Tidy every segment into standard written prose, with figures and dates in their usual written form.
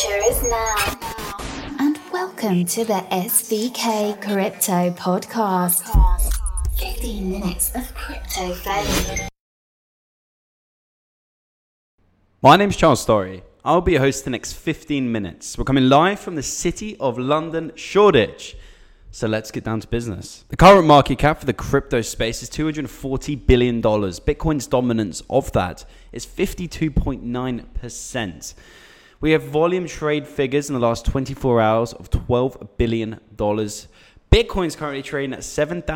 future is now. And welcome to the SVK Crypto Podcast. 15 minutes of crypto fame. My name's Charles Story. I'll be your host the next 15 minutes. We're coming live from the city of London, Shoreditch. So let's get down to business. The current market cap for the crypto space is $240 billion. Bitcoin's dominance of that is 52.9%. We have volume trade figures in the last 24 hours of $12 billion. Bitcoin's currently trading at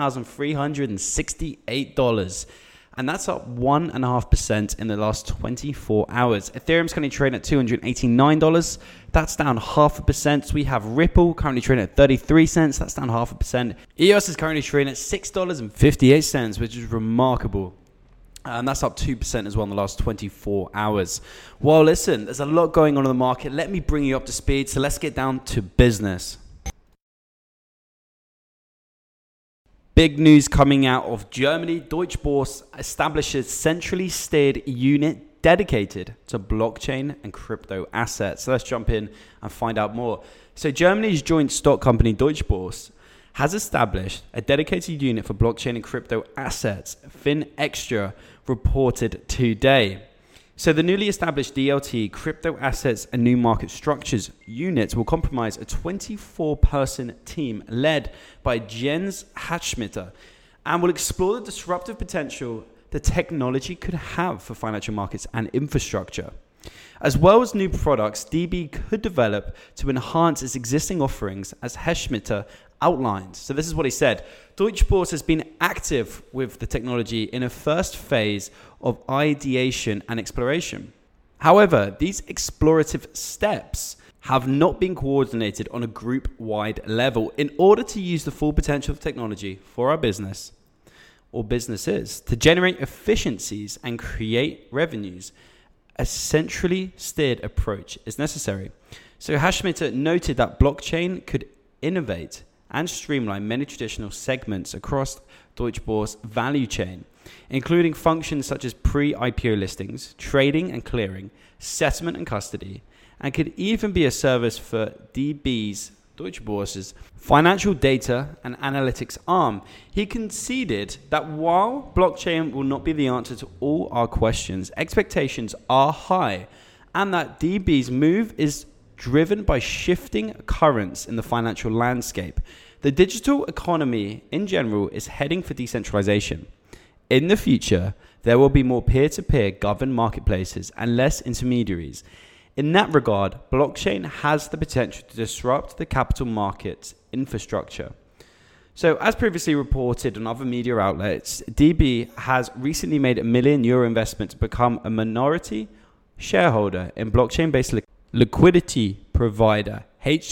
$7,368. And that's up 1.5% in the last 24 hours. Ethereum's currently trading at $289. That's down 0.5%. We have Ripple currently trading at 33 cents. That's down 0.5%. EOS is currently trading at $6.58, which is remarkable. And that's up 2% as well in the last 24 hours. Well, listen, there's a lot going on in the market. Let me bring you up to speed. So let's get down to business. Big news coming out of Germany. Deutsche Börse establishes centrally steered unit dedicated to blockchain and crypto assets. So let's jump in and find out more. So Germany's joint stock company Deutsche Börse has established a dedicated unit for blockchain and crypto assets. FinExtra reported today. So the newly established DLT, Crypto Assets and New Market Structures unit will comprise a 24-person team led by Jens Hachschmitter and will explore the disruptive potential the technology could have for financial markets and infrastructure. As well as new products, DB could develop to enhance its existing offerings, as Hachschmitter outlined. So this is what he said. Deutsche Börse has been active with the technology in a first phase of ideation and exploration. However, these explorative steps have not been coordinated on a group-wide level in order to use the full potential of technology for our business or businesses to generate efficiencies and create revenues. A centrally steered approach is necessary. So Hachschmitter noted that blockchain could innovate and streamline many traditional segments across Deutsche Börse value chain, including functions such as pre-IPO listings, trading and clearing, settlement and custody, and could even be a service for DB's, Deutsche Börse's, financial data and analytics arm. He conceded that while blockchain will not be the answer to all our questions, expectations are high, and that DB's move is driven by shifting currents in the financial landscape. The digital economy in general is heading for decentralization. In the future, there will be more peer-to-peer governed marketplaces and less intermediaries. In that regard, blockchain has the potential to disrupt the capital markets infrastructure. So, as previously reported on other media outlets, DB has recently made a €1 million investment to become a minority shareholder in blockchain-based liquidity provider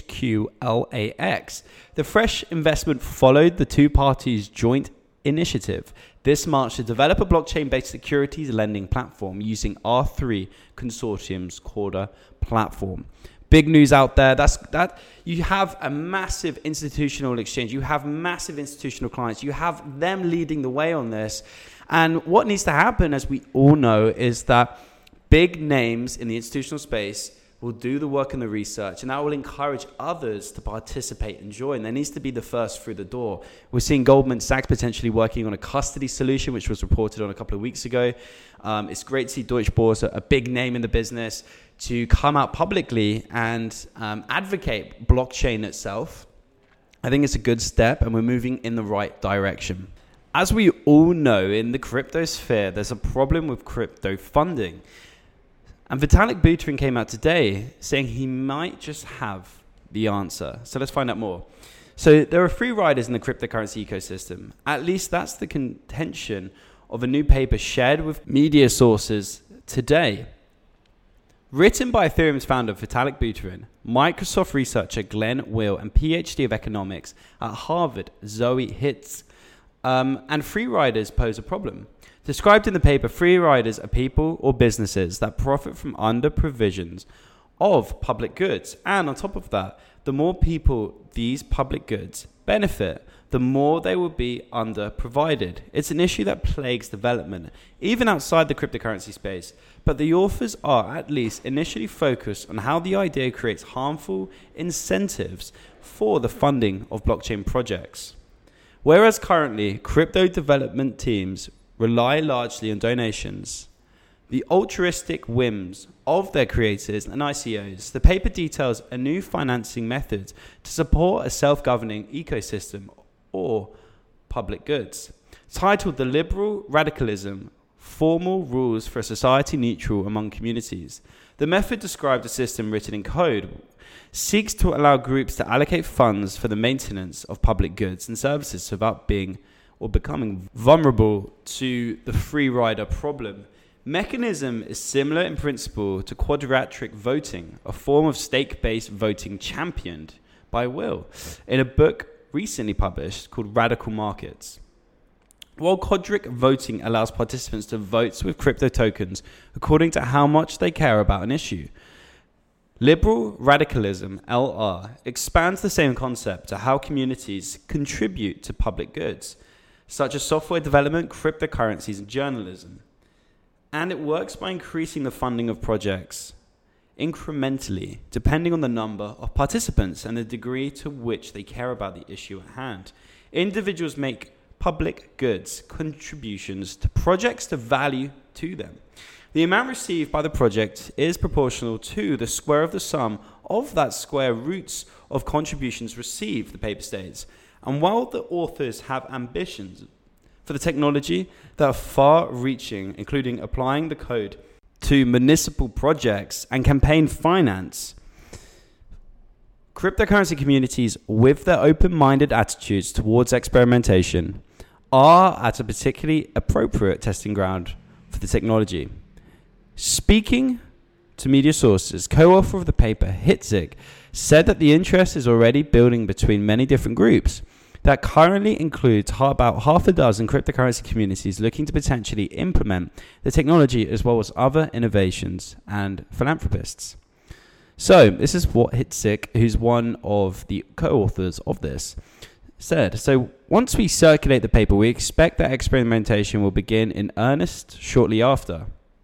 HQLAX. The fresh investment followed the two parties' joint initiative this March to develop a blockchain-based securities lending platform using R3 Consortium's Corda platform. Big news out there. That you have a massive institutional exchange. You have massive institutional clients. You have them leading the way on this. And what needs to happen, as we all know, is that big names in the institutional space will do the work and the research, and that will encourage others to participate and join. There needs to be the first through the door. We're seeing Goldman Sachs potentially working on a custody solution, which was reported on a couple of weeks ago. It's great to see Deutsche Börse, a big name in the business, to come out publicly and advocate blockchain itself. I think it's a good step, and we're moving in the right direction. As we all know, in the crypto sphere, there's a problem with crypto funding. And Vitalik Buterin came out today saying he might just have the answer. So let's find out more. So there are free riders in the cryptocurrency ecosystem. At least that's the contention of a new paper shared with media sources today. Written by Ethereum's founder Vitalik Buterin, Microsoft researcher Glenn Will, and PhD of economics at Harvard, Zoe Hitz. And free riders pose a problem. Described in the paper, free riders are people or businesses that profit from under provisions of public goods. And on top of that, the more people these public goods benefit, the more they will be under-provided. It's an issue that plagues development, even outside the cryptocurrency space. But the authors are at least initially focused on how the idea creates harmful incentives for the funding of blockchain projects. Whereas currently, crypto development teams rely largely on donations, the altruistic whims of their creators and ICOs, the paper details a new financing method to support a self-governing ecosystem or public goods, titled The Liberal Radicalism, Formal Rules for a Society Neutral Among Communities. The method, described a system written in code, seeks to allow groups to allocate funds for the maintenance of public goods and services without being or becoming vulnerable to the free rider problem. Mechanism is similar in principle to quadratic voting, a form of stake-based voting championed by Will in a book recently published called Radical Markets. While quadratic voting allows participants to vote with crypto tokens according to how much they care about an issue, liberal radicalism, LR, expands the same concept to how communities contribute to public goods, such as software development, cryptocurrencies, and journalism. And it works by increasing the funding of projects incrementally, depending on the number of participants and the degree to which they care about the issue at hand. Individuals make public goods contributions to projects to value to them. The amount received by the project is proportional to the square of the sum of that square roots of contributions received, the paper states. And while the authors have ambitions for the technology that are far-reaching, including applying the code to municipal projects and campaign finance, cryptocurrency communities with their open-minded attitudes towards experimentation are at a particularly appropriate testing ground for the technology. Speaking to media sources, co-author of the paper, Hitzig, said that the interest is already building between many different groups. That currently includes about half a dozen cryptocurrency communities looking to potentially implement the technology, as well as other innovations and philanthropists. So this is what Hitzig, who's one of the co-authors of this, said. So once we circulate the paper, we expect that experimentation will begin in earnest shortly after.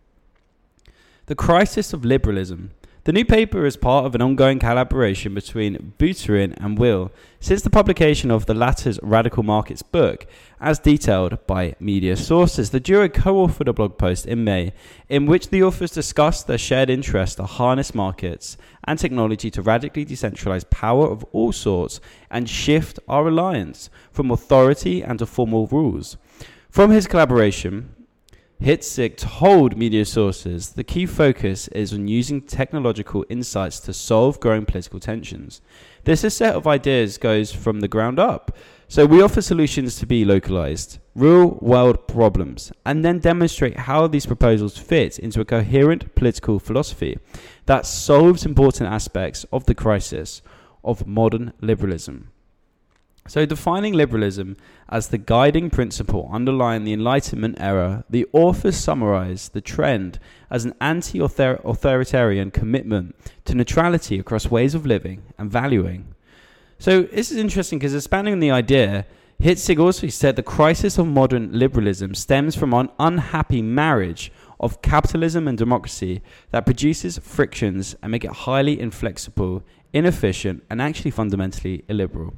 The Crisis of Liberalism. The new paper is part of an ongoing collaboration between Buterin and Will since the publication of the latter's Radical Markets book, as detailed by media sources. The duo co-authored a blog post in May in which the authors discussed their shared interest to harness markets and technology to radically decentralize power of all sorts and shift our reliance from authority and to formal rules. From his collaboration, Hitzig told media sources the key focus is on using technological insights to solve growing political tensions. This set of ideas goes from the ground up. So we offer solutions to be localized, real-world problems, and then demonstrate how these proposals fit into a coherent political philosophy that solves important aspects of the crisis of modern liberalism. So defining liberalism as the guiding principle underlying the Enlightenment era, the authors summarize the trend as an anti-authoritarian commitment to neutrality across ways of living and valuing. So this is interesting because expanding on the idea, Hitzig also said the crisis of modern liberalism stems from an unhappy marriage of capitalism and democracy that produces frictions and make it highly inflexible, inefficient, and actually fundamentally illiberal.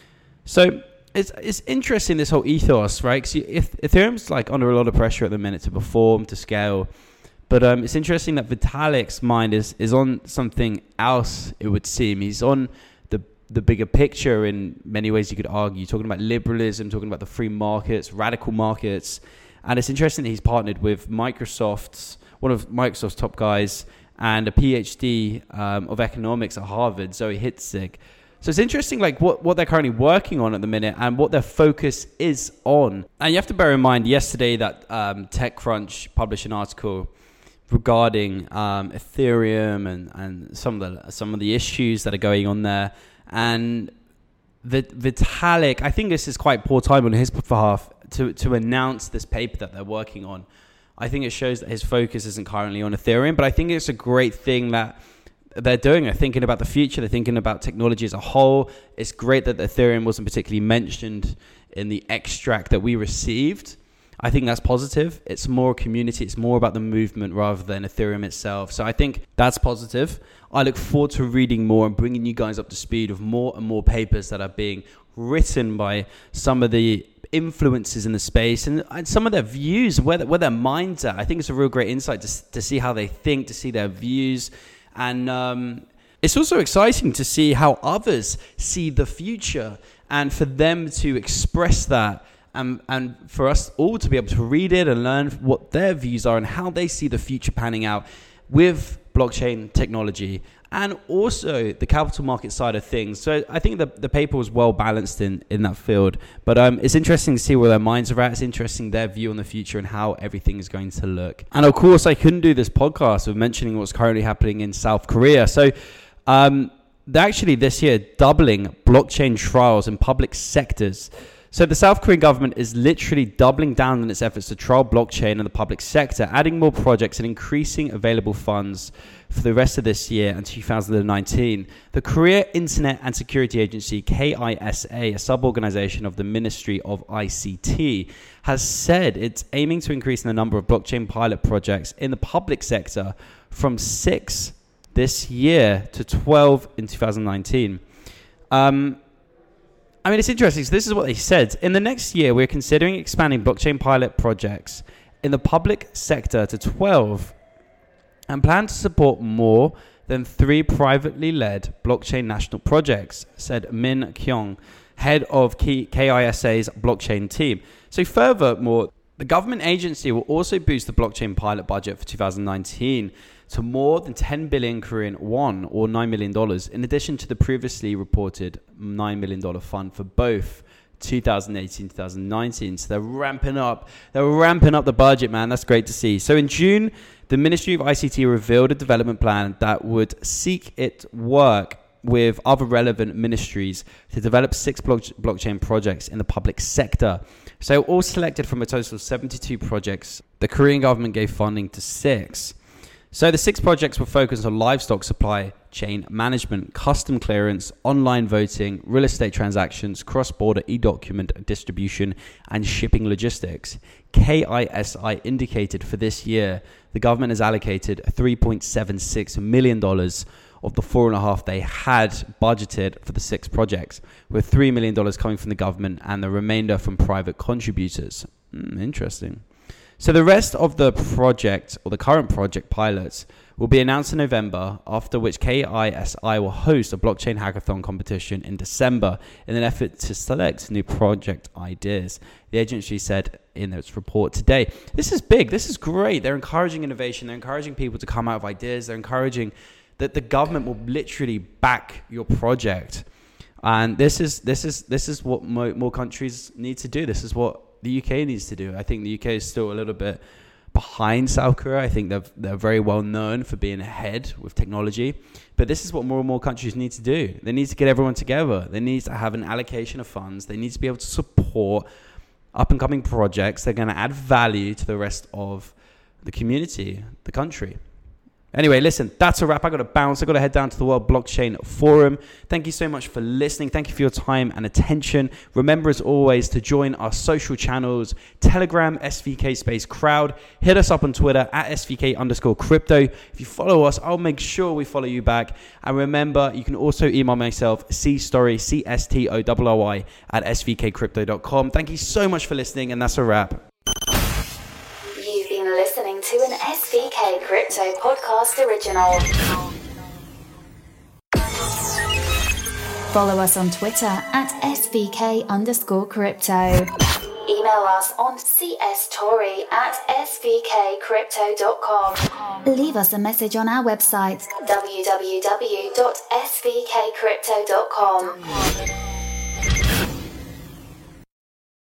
So it's interesting, this whole ethos, right? Because Ethereum's like under a lot of pressure at the minute to perform, to scale. But it's interesting that Vitalik's mind is on something else, it would seem. He's on the bigger picture in many ways, you could argue. Talking about liberalism, talking about the free markets, radical markets. And it's interesting that he's partnered with one of Microsoft's top guys, and a PhD of economics at Harvard, Zoe Hitzig. So it's interesting, like what they're currently working on at the minute and what their focus is on. And you have to bear in mind, yesterday that TechCrunch published an article regarding Ethereum and some of the issues that are going on there. And Vitalik, I think this is quite poor time on his behalf to announce this paper that they're working on. I think it shows that his focus isn't currently on Ethereum, but I think it's a great thing that they're doing. They're thinking about the future. They're thinking about technology as a whole. It's great that Ethereum wasn't particularly mentioned in the extract that we received. I think that's positive. It's more community. It's more about the movement rather than Ethereum itself. So I think that's positive. I look forward to reading more and bringing you guys up to speed of more and more papers that are being written by some of the influences in the space and some of their views, where their minds are. I think it's a real great insight to see how they think, to see their views. And it's also exciting to see how others see the future and for them to express that. And for us all to be able to read it and learn what their views are and how they see the future panning out with blockchain technology and also the capital market side of things. So I think the paper was well balanced in that field. But it's interesting to see where their minds are at. It's interesting their view on the future and how everything is going to look. And of course, I couldn't do this podcast with mentioning what's currently happening in South Korea. So they're actually this year doubling blockchain trials in public sectors. So the South Korean government is literally doubling down on its efforts to trial blockchain in the public sector, adding more projects and increasing available funds for the rest of this year and 2019. The Korea Internet and Security Agency, KISA, a sub-organization of the Ministry of ICT, has said it's aiming to increase the number of blockchain pilot projects in the public sector from 6 this year to 12 in 2019. I mean, it's interesting. So this is what they said. In the next year, we're considering expanding blockchain pilot projects in the public sector to 12 and plan to support more than 3 privately led blockchain national projects, said Min Kyung, head of KISA's blockchain team. So furthermore, the government agency will also boost the blockchain pilot budget for 2019 to more than 10 billion Korean won, or $9 million, in addition to the previously reported $9 million fund for both 2018 2019. So they're ramping up the budget, man. That's great to see. So in June, the Ministry of ICT revealed a development plan that would seek it work with other relevant ministries to develop 6 blockchain projects in the public sector. So all selected from a total of 72 projects. The Korean government gave funding to 6. So the 6 projects were focused on livestock supply chain management, custom clearance, online voting, real estate transactions, cross-border e-document distribution, and shipping logistics. KISI indicated for this year, the government has allocated $3.76 million of the $4.5 they had budgeted for the 6 projects, with $3 million coming from the government and the remainder from private contributors. Interesting. So the rest of the project, or the current project pilots, will be announced in November, after which KISI will host a blockchain hackathon competition in December in an effort to select new project ideas. The agency said in its report today. This is big. This is great. They're encouraging innovation. They're encouraging people to come out of ideas. They're encouraging that the government will literally back your project. And this is what more countries need to do. This is what the UK needs to do. I think the UK is still a little bit behind South Korea. I think they're very well known for being ahead with technology. But this is what more and more countries need to do. They need to get everyone together. They need to have an allocation of funds. They need to be able to support up-and-coming projects. They're going to add value to the rest of the community, the country. Anyway, listen, that's a wrap. I got to bounce. I got to head down to the World Blockchain Forum. Thank you so much for listening. Thank you for your time and attention. Remember, as always, to join our social channels, Telegram, SVK Space Crowd. Hit us up on Twitter at SVK_crypto. If you follow us, I'll make sure we follow you back. And remember, you can also email myself, CStory, at svkcrypto.com. Thank you so much for listening, and that's a wrap. Listening to an SVK Crypto Podcast original. Follow us on Twitter at SVK_crypto. Email us on CStory at svkcrypto.com. Leave us a message on our website, www.svkcrypto.com.